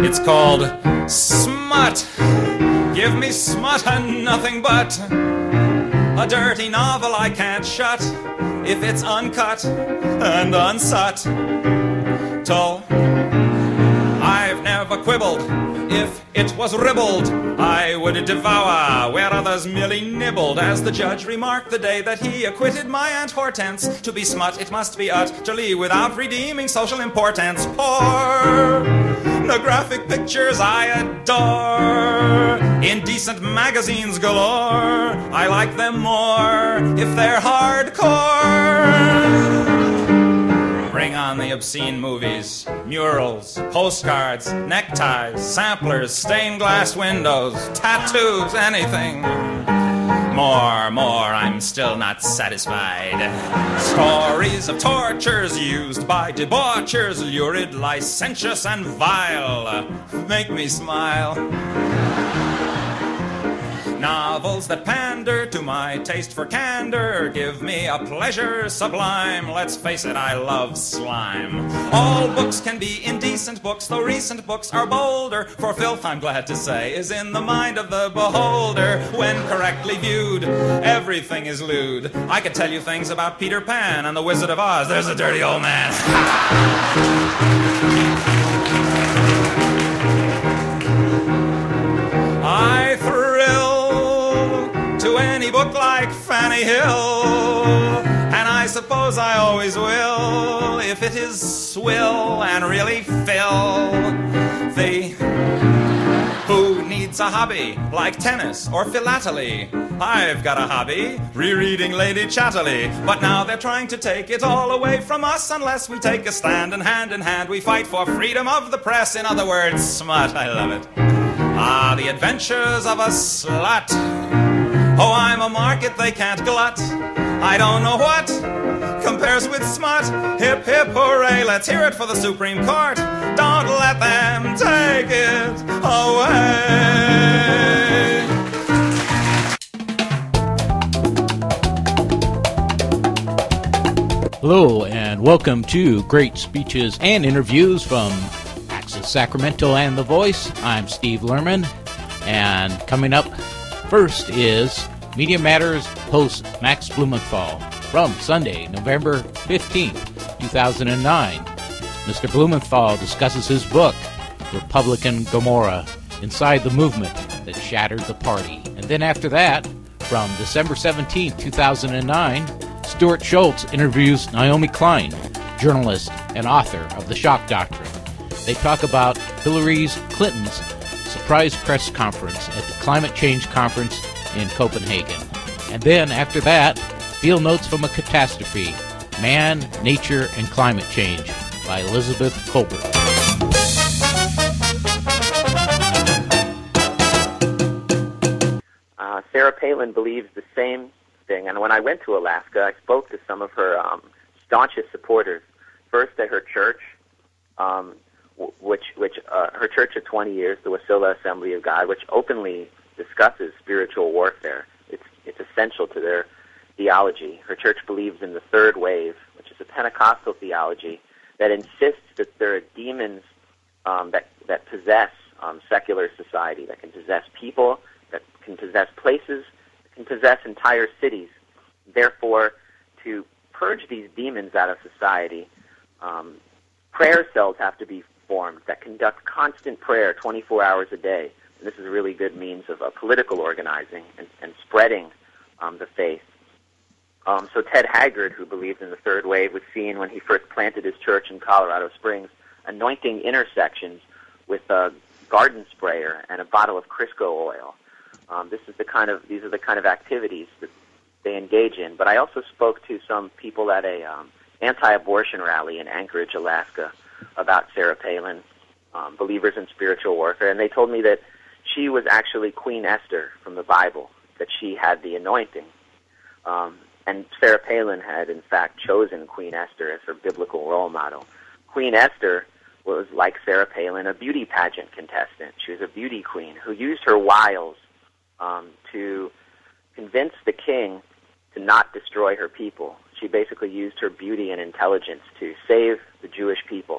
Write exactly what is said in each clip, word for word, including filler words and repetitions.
It's called Smut. Give me smut and nothing but a dirty novel I can't shut if it's uncut and unsut. Tull, I've never quibbled. If it was ribbled, I would devour where others merely nibbled. As the judge remarked the day that he acquitted my Aunt Hortense, to be smut it must be utterly without redeeming social importance. Pornographic pictures I adore, indecent magazines galore. I like them more if they're hardcore. Bring on the obscene movies, murals, postcards, neckties, samplers, stained glass windows, tattoos, anything. More, more, I'm still not satisfied. Stories of tortures used by debauchers, lurid, licentious, and vile, make me smile. Novels that pander to my taste for candor give me a pleasure sublime. Let's face it, I love slime. All books can be indecent books, though recent books are bolder. For filth, I'm glad to say, is in the mind of the beholder. When correctly viewed, everything is lewd. I could tell you things about Peter Pan and the Wizard of Oz. There's a dirty old man. I thrill to any book like Fanny Hill, and I suppose I always will, if it is swill and really filthy. Who needs a hobby like tennis or philately? I've got a hobby, rereading Lady Chatterley. But now they're trying to take it all away from us unless we take a stand, and hand in hand we fight for freedom of the press. In other words, smut. I love it. Ah, the adventures of a slut. Oh, I'm a market they can't glut. I don't know what compares with smut. Hip, hip, hooray, let's hear it for the Supreme Court. Don't let them take it away. Hello, and welcome to Great Speeches and Interviews from Access Sacramento and The Voice. I'm Steve Lerman, and coming up first is Media Matters host Max Blumenthal from Sunday, November fifteenth, two thousand nine. Mister Blumenthal discusses his book, Republican Gomorrah, Inside the Movement That Shattered the Party. And then after that, from December seventeenth, two thousand nine, Stuart Schultz interviews Naomi Klein, journalist and author of The Shock Doctrine. They talk about Hillary Clinton's surprise press conference at the Climate Change Conference in Copenhagen. And then, after that, Field Notes from a Catastrophe, Man, Nature, and Climate Change by Elizabeth Colbert. Uh, Sarah Palin believes the same thing. And when I went to Alaska, I spoke to some of her um, staunchest supporters, first at her church, um, which, which uh, her church of twenty years, the Wasilla Assembly of God, which openly discusses spiritual warfare. It's it's essential to their theology. Her church believes in the third wave, which is a Pentecostal theology that insists that there are demons um, that that possess um, secular society, that can possess people, that can possess places, that can possess entire cities. Therefore, to purge these demons out of society, um, prayer cells have to be formed that conduct constant prayer twenty-four hours a day. This is a really good means of uh, political organizing and, and spreading um, the faith. Um, so Ted Haggard, who believed in the third wave, was seen when he first planted his church in Colorado Springs, anointing intersections with a garden sprayer and a bottle of Crisco oil. Um, this is the kind of these are the kind of activities that they engage in. But I also spoke to some people at a um, anti-abortion rally in Anchorage, Alaska, about Sarah Palin, um, believers in spiritual warfare, and they told me that she was actually Queen Esther from the Bible, that she had the anointing. Um, and Sarah Palin had, in fact, chosen Queen Esther as her biblical role model. Queen Esther was, like Sarah Palin, a beauty pageant contestant. She was a beauty queen who used her wiles um, to convince the king to not destroy her people. She basically used her beauty and intelligence to save the Jewish people.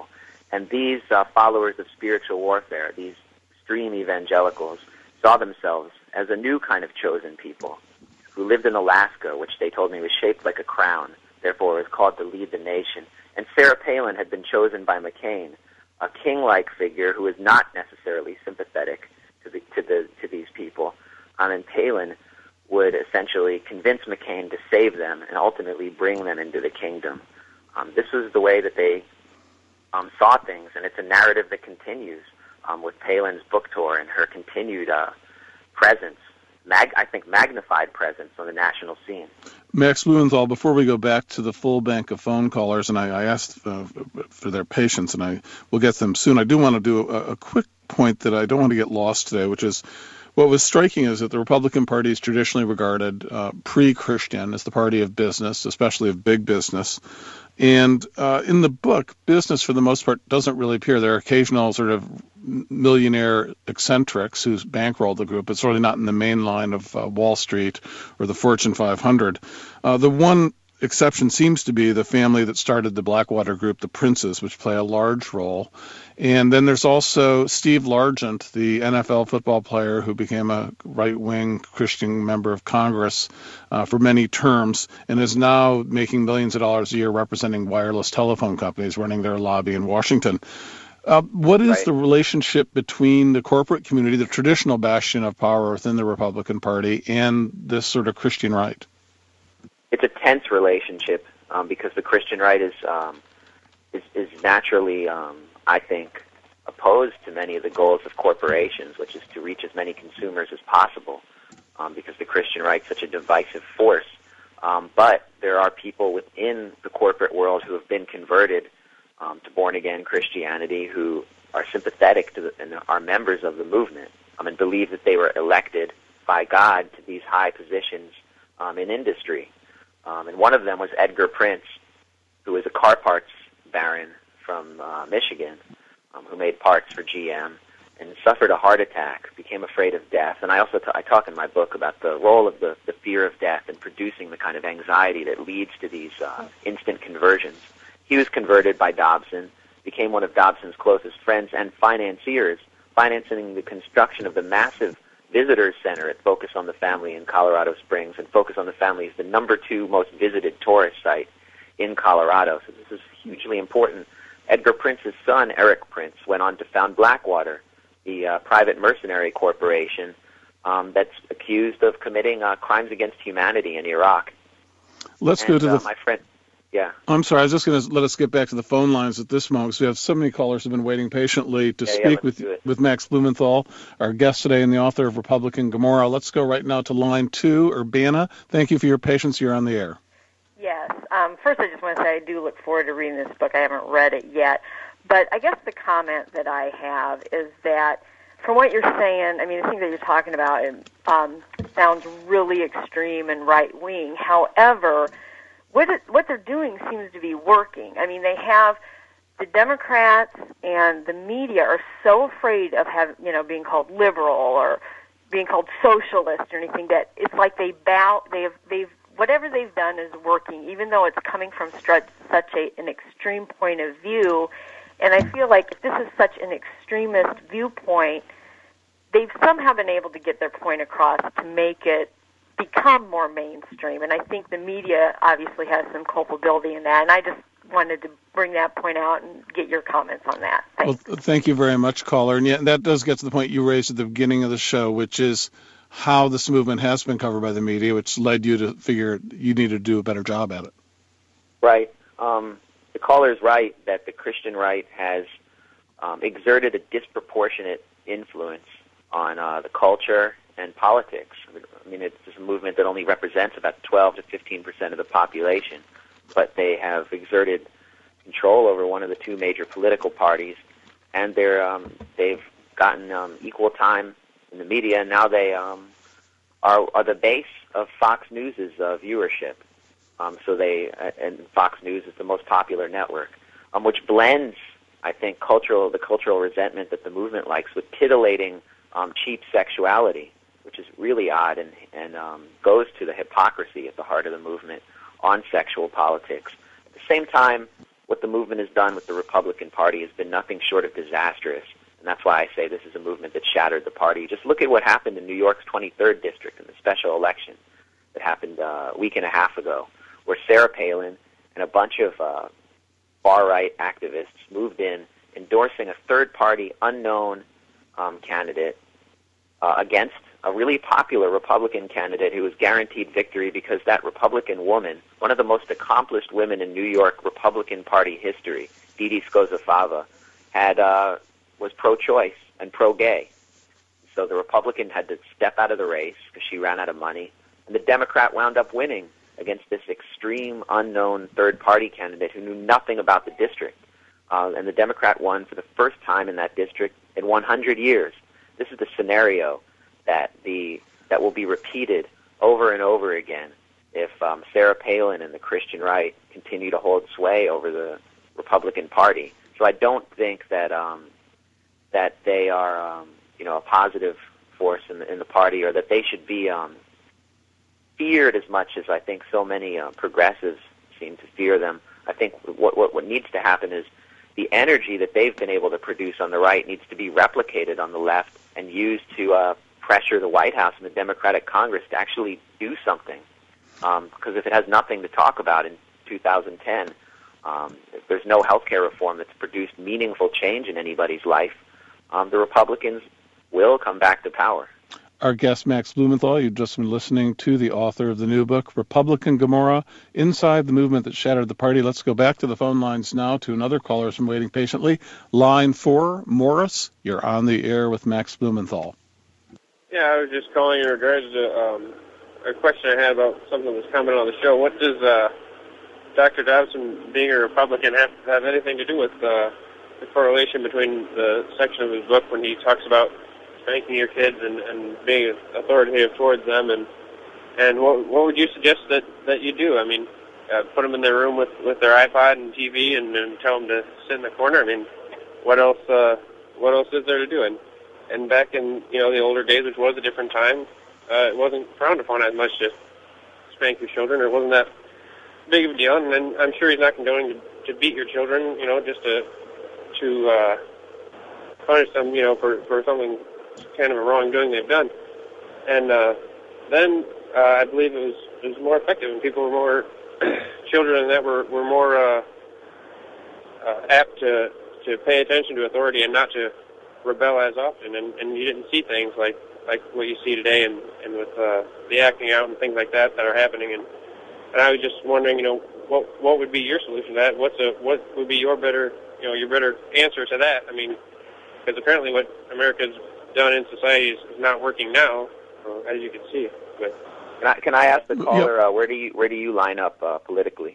And these uh, followers of spiritual warfare, these extreme evangelicals, saw themselves as a new kind of chosen people who lived in Alaska, which they told me was shaped like a crown, therefore was called to lead the nation. And Sarah Palin had been chosen by McCain, a king-like figure who is not necessarily sympathetic to the to the to these people. Um, and Palin would essentially convince McCain to save them and ultimately bring them into the kingdom. Um, this was the way that they um, saw things, and it's a narrative that continues um, with Palin's book tour and her continued uh, presence, mag- I think magnified presence on the national scene. Max Blumenthal, before we go back to the full bank of phone callers, and I, I asked uh, for their patience, and I will get them soon, I do want to do a, a quick point that I don't want to get lost today, which is what was striking is that the Republican Party is traditionally regarded uh, pre-Christian as the party of business, especially of big business. And uh, in the book, business, for the most part, doesn't really appear. There are occasional sort of millionaire eccentrics who bankroll the group. It's really not in the main line of uh, Wall Street or the Fortune five hundred. Uh, the one exception seems to be the family that started the Blackwater group, the Princes, which play a large role. And then there's also Steve Largent, the N F L football player who became a right-wing Christian member of Congress uh, for many terms and is now making millions of dollars a year representing wireless telephone companies, running their lobby in Washington. Uh, what is right. the relationship between the corporate community, the traditional bastion of power within the Republican Party, and this sort of Christian right? It's a tense relationship um, because the Christian right is um, is, is naturally, um, I think, opposed to many of the goals of corporations, which is to reach as many consumers as possible, um, because the Christian right is such a divisive force. Um, but there are people within the corporate world who have been converted um, to born-again Christianity who are sympathetic to the, and are members of the movement um, and believe that they were elected by God to these high positions um, in industry. Um, and one of them was Edgar Prince, who was a car parts baron from uh, Michigan, um, who made parts for G M, and suffered a heart attack, became afraid of death. And I also t- I talk in my book about the role of the, the fear of death in producing the kind of anxiety that leads to these uh, instant conversions. He was converted by Dobson, became one of Dobson's closest friends and financiers, financing the construction of the massive Visitors Center at Focus on the Family in Colorado Springs, and Focus on the Family is the number two most visited tourist site in Colorado, so this is hugely important. Edgar Prince's son, Eric Prince, went on to found Blackwater, the uh, private mercenary corporation um, that's accused of committing uh, crimes against humanity in Iraq. Let's and, go to uh, the... my friend. Yeah. I'm sorry, I was just going to let us get back to the phone lines at this moment, because we have so many callers who have been waiting patiently to yeah, speak yeah, with with Max Blumenthal, our guest today and the author of Republican Gomorrah. Let's go right now to line two, Urbana. Thank you for your patience. You're on the air. Yes. Um, first, I just want to say I do look forward to reading this book. I haven't read it yet. But I guess the comment that I have is that from what you're saying, I mean, the things that you're talking about it, um, sounds really extreme and right-wing. However, What it, what they're doing seems to be working. I mean, they have the Democrats and the media are so afraid of having, you know, being called liberal or being called socialist or anything that it's like they bow. They have they've whatever they've done is working, even though it's coming from such such a, an extreme point of view. And I feel like if this is such an extremist viewpoint, they've somehow been able to get their point across to make it become more mainstream, and I think the media obviously has some culpability in that, and I just wanted to bring that point out and get your comments on that. Thanks. Well, thank you very much, caller, and yeah, that does get to the point you raised at the beginning of the show, which is how this movement has been covered by the media, which led you to figure you need to do a better job at it. Right. Um, the caller is right that the Christian right has um, exerted a disproportionate influence on uh, the culture and politics. I mean, it's a movement that only represents about twelve to fifteen percent of the population, but they have exerted control over one of the two major political parties, and they're um, they've gotten um, equal time in the media, and now they um, are, are the base of Fox News's uh, viewership. Um, so they uh, and Fox News is the most popular network, um, which blends, I think, cultural the cultural resentment that the movement likes with titillating, um, cheap sexuality, which is really odd and, and um, goes to the hypocrisy at the heart of the movement on sexual politics. At the same time, what the movement has done with the Republican Party has been nothing short of disastrous. And that's why I say this is a movement that shattered the party. Just look at what happened in New York's twenty-third district in the special election that happened uh, a week and a half ago, where Sarah Palin and a bunch of uh, far-right activists moved in, endorsing a third-party, unknown um, candidate uh, against a really popular Republican candidate who was guaranteed victory because that Republican woman, one of the most accomplished women in New York Republican Party history, Didi Skozafava, had uh, was pro-choice and pro-gay. So the Republican had to step out of the race because she ran out of money, and the Democrat wound up winning against this extreme, unknown third-party candidate who knew nothing about the district. Uh, and the Democrat won for the first time in that district in one hundred years. This is the scenario that the that will be repeated over and over again if um, Sarah Palin and the Christian right continue to hold sway over the Republican Party. So I don't think that um, that they are um, you know a positive force in the, in the party, or that they should be um, feared as much as I think so many uh, progressives seem to fear them. I think what, what what needs to happen is the energy that they've been able to produce on the right needs to be replicated on the left and used to uh, pressure the White House and the Democratic Congress to actually do something. Um, because if it has nothing to talk about in two thousand ten, um, if there's no health care reform that's produced meaningful change in anybody's life, um, the Republicans will come back to power. Our guest, Max Blumenthal, you've just been listening to the author of the new book, Republican Gomorrah, Inside the Movement That Shattered the Party. Let's go back to the phone lines now to another caller who's been waiting patiently. Line four, Morris, you're on the air with Max Blumenthal. Yeah, I was just calling in regards to um, a question I had about something that was commented on the show. What does uh, Doctor Dobson being a Republican have, have anything to do with uh, the correlation between the section of his book when he talks about spanking your kids and, and being authoritative towards them, and and what what would you suggest that, that you do? I mean, uh, put them in their room with, with their iPod and T V and, and tell them to sit in the corner? I mean, what else uh, what else is there to do? And and back in you know the older days, which was a different time, uh, it wasn't frowned upon as much to spank your children, or it wasn't that big of a deal. And then I'm sure he's not condoning to, to beat your children, you know, just to to uh, punish them, you know, for for something kind of a wrongdoing they've done. And uh, then uh, I believe it was it was more effective, and people were more children that were were more uh, uh, apt to to pay attention to authority and not to rebel as often. And, and you didn't see things like like what you see today, and and with uh, the acting out and things like that that are happening. And and I was just wondering, you know, what what would be your solution to that? What's a what would be your better you know your better answer to that? I mean, because apparently what America's done in society is, is not working now, uh, as you can see. But can I, can I ask the caller, uh, where do you where do you line up uh, politically?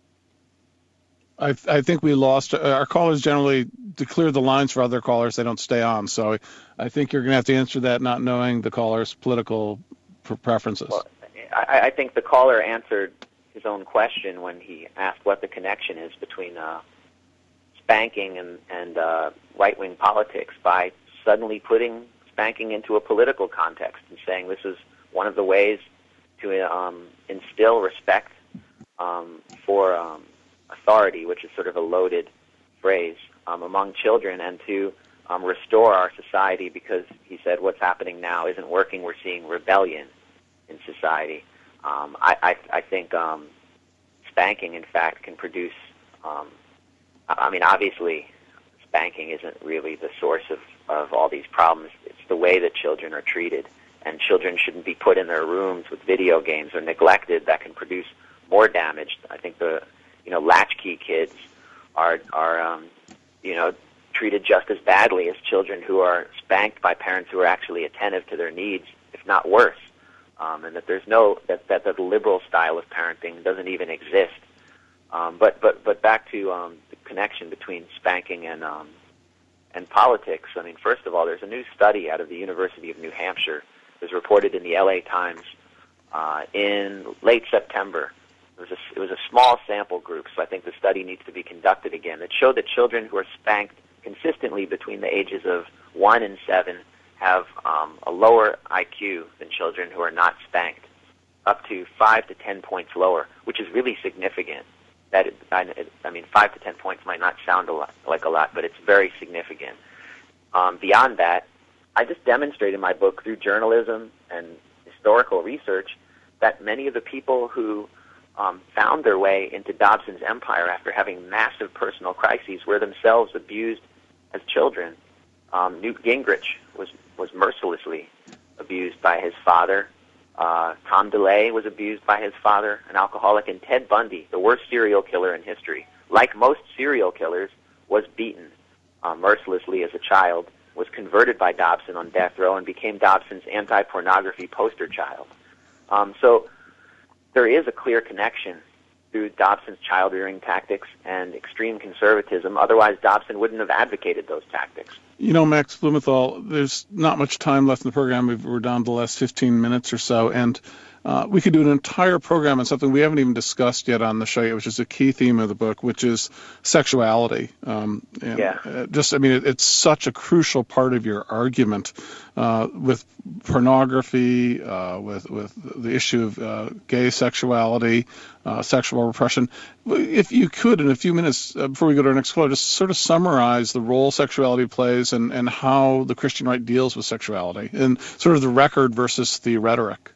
I, I think we lost. Uh, our callers generally to clear the lines for other callers, they don't stay on. So I think you're going to have to answer that, not knowing the caller's political preferences. Well, I, I think the caller answered his own question when he asked what the connection is between uh, spanking and, and uh, right-wing politics by suddenly putting spanking into a political context and saying this is one of the ways to um, instill respect um, for um, authority, which is sort of a loaded phrase, um, among children, and to um, restore our society, because he said what's happening now isn't working. We're seeing rebellion in society. Um, I, I, I think um, spanking, in fact, can produce, um, I mean, obviously, spanking isn't really the source of, of all these problems. It's the way that children are treated, and children shouldn't be put in their rooms with video games or neglected. That can produce more damage. I think the, you know, latchkey kids are, are um, you know, treated just as badly as children who are spanked by parents who are actually attentive to their needs, if not worse. Um, and that there's no, that, that the liberal style of parenting doesn't even exist. Um, but, but, but back to um, the connection between spanking and um, and politics. I mean, first of all, there's a new study out of the University of New Hampshire. It was reported in the L A Times uh, in late September. It was, a, it was a small sample group, so I think the study needs to be conducted again. It showed that children who are spanked consistently between the ages of one and seven have um, a lower I Q than children who are not spanked, up to five to ten points lower, which is really significant. that I, I mean, five to ten points might not sound a lot, like a lot, but it's very significant. Um, beyond that, I just demonstrate in my book through journalism and historical research that many of the people who um, found their way into Dobson's empire after having massive personal crises were themselves abused as children. Um, Newt Gingrich was, was mercilessly abused by his father. Uh, Tom DeLay was abused by his father, an alcoholic, and Ted Bundy, the worst serial killer in history, like most serial killers, was beaten uh, mercilessly as a child, was converted by Dobson on death row, and became Dobson's anti-pornography poster child. Um, so there is a clear connection through Dobson's child-rearing tactics and extreme conservatism. Otherwise, Dobson wouldn't have advocated those tactics. You know, Max Blumenthal, there's not much time left in the program. We're down to the last fifteen minutes or so, and uh, we could do an entire program on something we haven't even discussed yet on the show yet, which is a key theme of the book, which is sexuality. Um, and yeah. Uh, just, I mean, it, it's such a crucial part of your argument uh, with pornography, uh, with with the issue of uh, gay sexuality, uh, sexual repression. If you could, in a few minutes uh, before we go to our next caller, just sort of summarize the role sexuality plays and, and how the Christian right deals with sexuality, and sort of the record versus the rhetoric.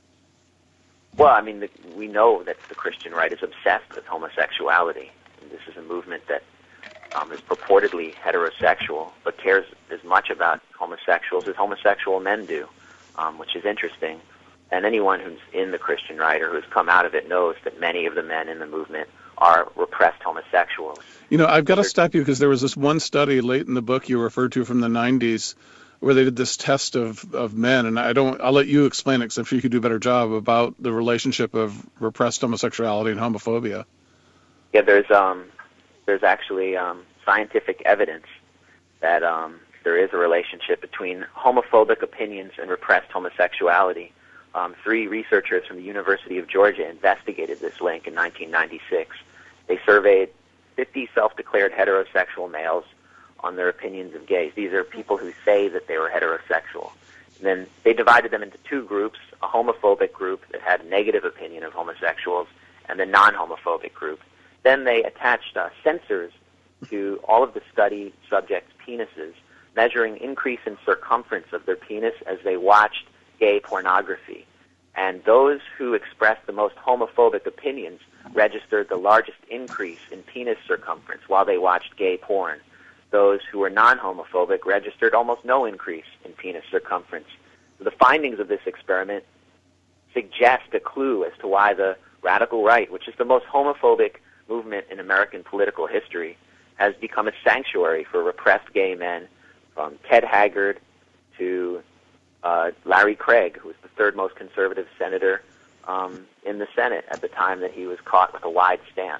Well, I mean, the, we know that the Christian right is obsessed with homosexuality. And this is a movement that um, is purportedly heterosexual, but cares as much about homosexuals as homosexual men do, um, which is interesting. And anyone who's in the Christian right or who's come out of it knows that many of the men in the movement are repressed homosexuals. You know, I've got to stop you because there was this one study late in the book you referred to from the nineties where they did this test of, of men, and I don't, I'll let you explain it because I'm sure you could do a better job about the relationship of repressed homosexuality and homophobia. Yeah, there's um, there's actually um, scientific evidence that um, there is a relationship between homophobic opinions and repressed homosexuality. Um, three researchers from the University of Georgia investigated this link in nineteen ninety-six. They surveyed fifty self-declared heterosexual males on their opinions of gays. These are people who say that they were heterosexual. And then they divided them into two groups, a homophobic group that had a negative opinion of homosexuals and the non-homophobic group. Then they attached uh, sensors to all of the study subjects' penises, measuring increase in circumference of their penis as they watched gay pornography. And those who expressed the most homophobic opinions registered the largest increase in penis circumference while they watched gay porn. Those who were non-homophobic registered almost no increase in penis circumference. The findings of this experiment suggest a clue as to why the radical right, which is the most homophobic movement in American political history, has become a sanctuary for repressed gay men, from Ted Haggard to uh, Larry Craig, who was the third most conservative senator um, in the Senate at the time that he was caught with a wide stance.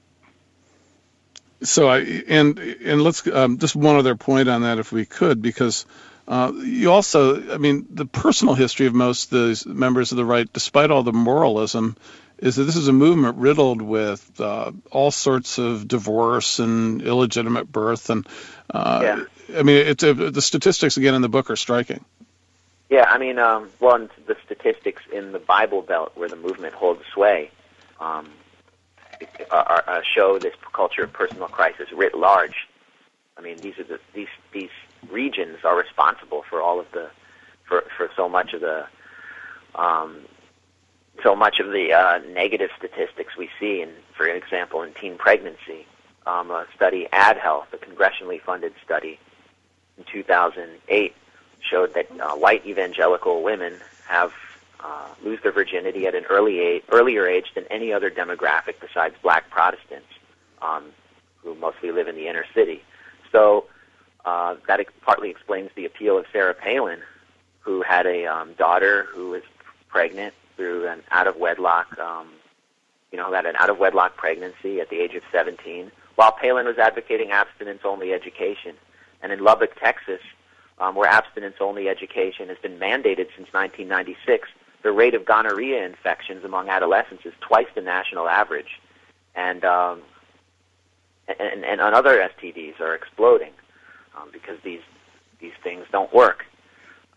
So I and and let's um, just one other point on that, if we could, because uh, you also, I mean, the personal history of most of these members of the right, despite all the moralism, is that this is a movement riddled with uh, all sorts of divorce and illegitimate birth, and uh, yeah. I mean, it's uh, the statistics again in the book are striking. Yeah, I mean, um, well, the statistics in the Bible Belt where the movement holds sway. Um, Are, are, show this culture of personal crisis writ large. I mean, these are the, these these regions are responsible for all of the for for so much of the um, so much of the uh, negative statistics we see. And for example, in teen pregnancy, um, a study, AdHealth, a congressionally funded study in two thousand eight, showed that uh, white evangelical women have Uh, lose their virginity at an early age, earlier age than any other demographic besides black Protestants, um, who mostly live in the inner city. So uh, that ex- partly explains the appeal of Sarah Palin, who had a um, daughter who was pregnant through an out-of-wedlock, um, you know, had an out-of-wedlock pregnancy at the age of seventeen, while Palin was advocating abstinence-only education. And in Lubbock, Texas, um, where abstinence-only education has been mandated since nineteen ninety-six, the rate of gonorrhea infections among adolescents is twice the national average, and um, and, and, and other S T Ds are exploding um, because these these things don't work.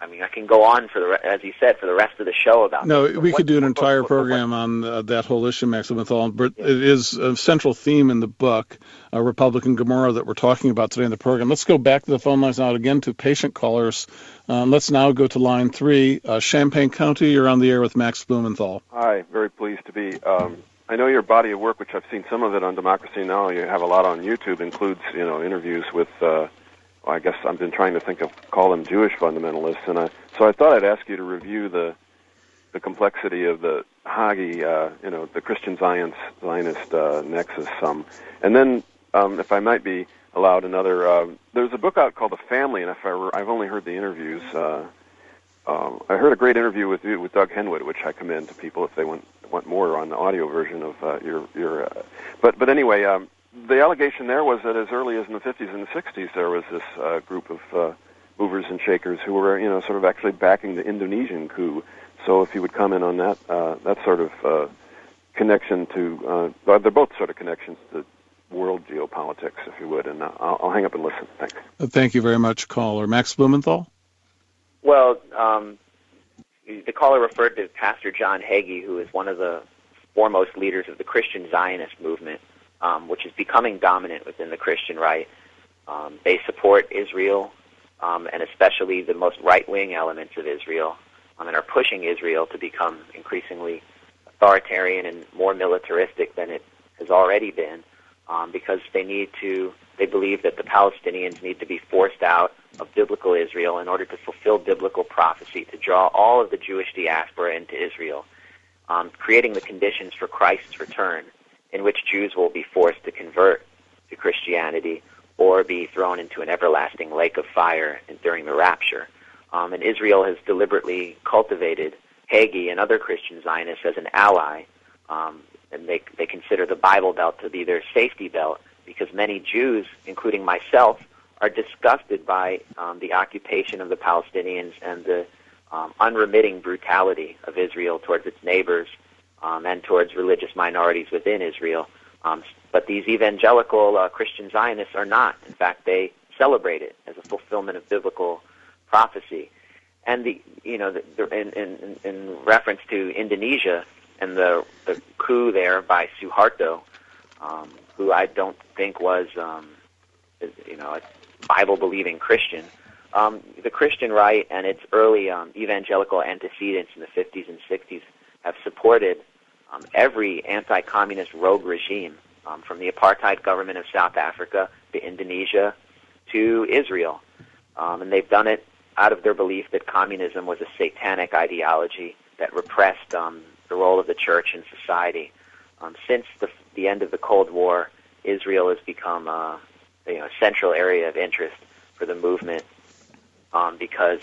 I mean, I can go on for the re- as you said for the rest of the show about. No, this, we what, could do an what, entire what, program what, on uh, that whole issue, Max Blumenthal. But it is a central theme in the book, uh, Republican Gomorrah, that we're talking about today in the program. Let's go back to the phone lines now again to patient callers. Uh, let's now go to line three. Uh, Champaign County, you're on the air with Max Blumenthal. Hi, very pleased to be. Um, I know your body of work, which I've seen some of it on Democracy Now. You have a lot on YouTube, includes you know interviews with. Uh, well, I guess I've been trying to think of call them Jewish fundamentalists, and I, so I thought I'd ask you to review the the complexity of the Hagi, uh, you know, the Christian Zionist, Zionist uh, nexus. Um, and then, um, if I might be allowed another, uh, there's a book out called The Family, and if I were, I've only heard the interviews. Uh, um, I heard a great interview with you, with Doug Henwood, which I commend to people if they want want more on the audio version of uh, your your. Uh, but but anyway, um, the allegation there was that as early as in the fifties and the sixties, there was this uh, group of uh, movers and shakers who were, you know, sort of actually backing the Indonesian coup. So if you would comment on that, uh, that sort of uh, connection to, uh, they're both sort of connections to world geopolitics, if you would, and I'll, I'll hang up and listen. Thanks. Thank you very much, caller. Max Blumenthal? Well, um, the caller referred to Pastor John Hagee, who is one of the foremost leaders of the Christian Zionist movement, um, which is becoming dominant within the Christian right. Um, they support Israel, um, and especially the most right-wing elements of Israel, um, and are pushing Israel to become increasingly authoritarian and more militaristic than it has already been, um, because they need to, they believe that the Palestinians need to be forced out of biblical Israel in order to fulfill biblical prophecy, to draw all of the Jewish diaspora into Israel, um, creating the conditions for Christ's return, in which Jews will be forced to convert to Christianity or be thrown into an everlasting lake of fire during the rapture. Um, and Israel has deliberately cultivated Hagee and other Christian Zionists as an ally, um, and they, they consider the Bible Belt to be their safety belt, because many Jews, including myself, are disgusted by um, the occupation of the Palestinians and the um, unremitting brutality of Israel towards its neighbors um, and towards religious minorities within Israel. Um, but these evangelical uh, Christian Zionists are not. In fact, they celebrate it as a fulfillment of biblical prophecy. And the you know the, the, in, in, in reference to Indonesia and the, the coup there by Suharto, um, who I don't think was um, you know a Bible-believing Christian, um, the Christian right and its early um, evangelical antecedents in the fifties and sixties have supported um, every anti-communist rogue regime, um, from the apartheid government of South Africa to Indonesia to Israel. Um, and they've done it out of their belief that communism was a satanic ideology that repressed um, the role of the church in society. Um, since the, the end of the Cold War, Israel has become uh, you know, a central area of interest for the movement um, because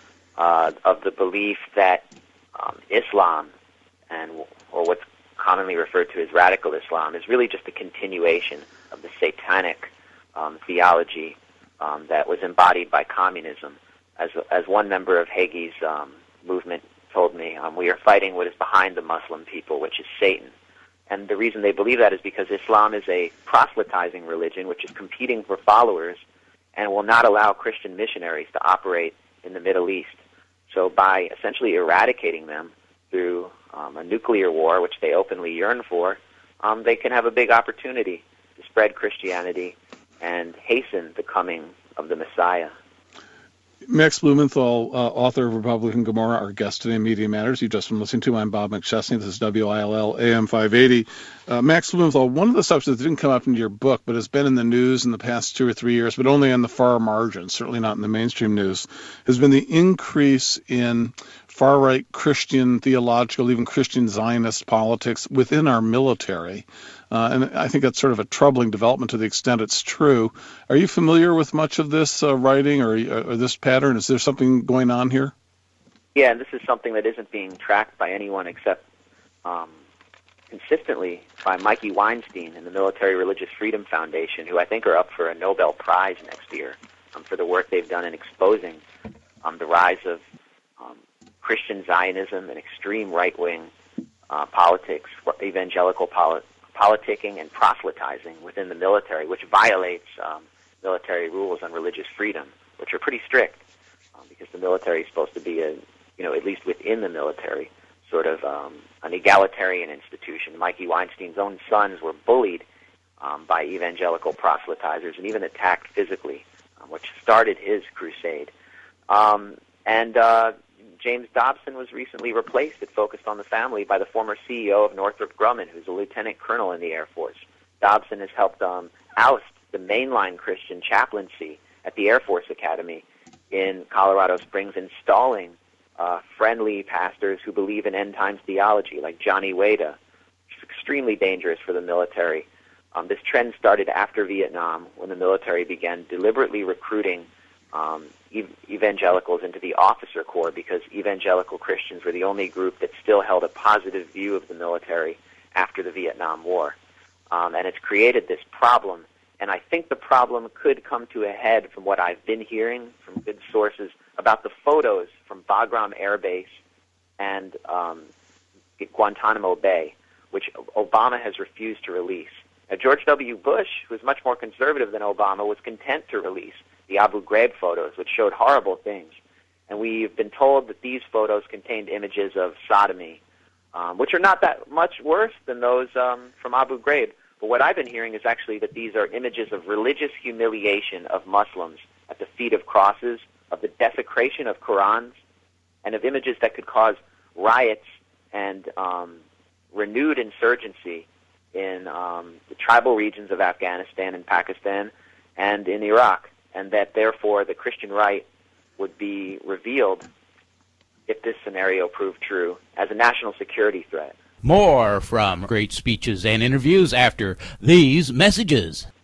uh, of the belief that um, Islam, and or what's commonly referred to as radical Islam, is really just a continuation of the satanic um, theology um, that was embodied by communism. As as one member of Hagee's um, movement told me, um, we are fighting what is behind the Muslim people, which is Satan. And the reason they believe that is because Islam is a proselytizing religion which is competing for followers and will not allow Christian missionaries to operate in the Middle East. So by essentially eradicating them through um, a nuclear war, which they openly yearn for, um, they can have a big opportunity to spread Christianity and hasten the coming of the Messiah. Max Blumenthal, uh, author of Republican Gomorrah, our guest today in Media Matters. You've just been listening to. I'm Bob McChesney. This is W I L L A M five eighty. Uh, Max Blumenthal, one of the subjects that didn't come up in your book, but has been in the news in the past two or three years, but only on the far margins, certainly not in the mainstream news, has been the increase in far-right Christian theological, even Christian Zionist politics within our military. Uh, and I think that's sort of a troubling development to the extent it's true. Are you familiar with much of this uh, writing or, or this pattern? Is there something going on here? Yeah, and this is something that isn't being tracked by anyone except um, consistently by Mikey Weinstein and the Military Religious Freedom Foundation, who I think are up for a Nobel Prize next year um, for the work they've done in exposing um, the rise of um, Christian Zionism and extreme right-wing uh, politics, evangelical politics, politicking and proselytizing within the military, which violates um, military rules on religious freedom, which are pretty strict, um, because the the military is supposed to be a, you know, at least within the military, sort of um, an egalitarian institution. Mikey Weinstein's own sons were bullied um, by evangelical proselytizers and even attacked physically, um, which started his crusade. Um, and uh, James Dobson was recently replaced at Focused on the Family by the former C E O of Northrop Grumman, who's a lieutenant colonel in the Air Force. Dobson has helped um, oust the mainline Christian chaplaincy at the Air Force Academy in Colorado Springs, installing uh, friendly pastors who believe in end-times theology, like Johnny Wada, which is extremely dangerous for the military. Um, this trend started after Vietnam, when the military began deliberately recruiting um, ev- evangelicals into the officer corps, because evangelical Christians were the only group that still held a positive view of the military after the Vietnam War. Um, and it's created this problem. And I think the problem could come to a head from what I've been hearing from good sources about the photos from Bagram Air Base and um, Guantanamo Bay, which Obama has refused to release. Now, George W. Bush, who was much more conservative than Obama, was content to release the Abu Ghraib photos, which showed horrible things. And we've been told that these photos contained images of sodomy, um, which are not that much worse than those um, from Abu Ghraib. But what I've been hearing is actually that these are images of religious humiliation of Muslims at the feet of crosses, of the desecration of Qurans, and of images that could cause riots and um, renewed insurgency in um, the tribal regions of Afghanistan and Pakistan and in Iraq, and that therefore the Christian right would be revealed, if this scenario proved true, as a national security threat. More from Great Speeches and Interviews after these messages.